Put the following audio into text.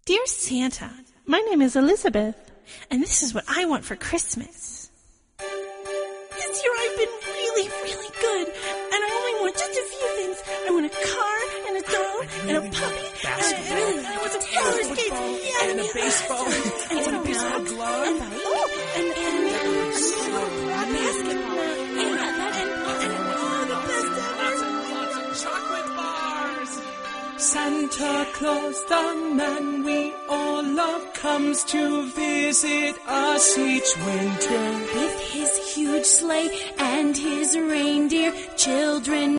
Dear Santa, my name is Elizabeth, and this is what I want for Christmas. This year I've been really, really good, and I only want just a few things. I want a car, and a dog, and a puppy, and I want some roller skates, and a baseball, and a baseball glove, and basketball, and the best ever. lots of chocolate bars. Santa Claus, the man we all love, comes to visit us each winter. With his huge sleigh and his reindeer, children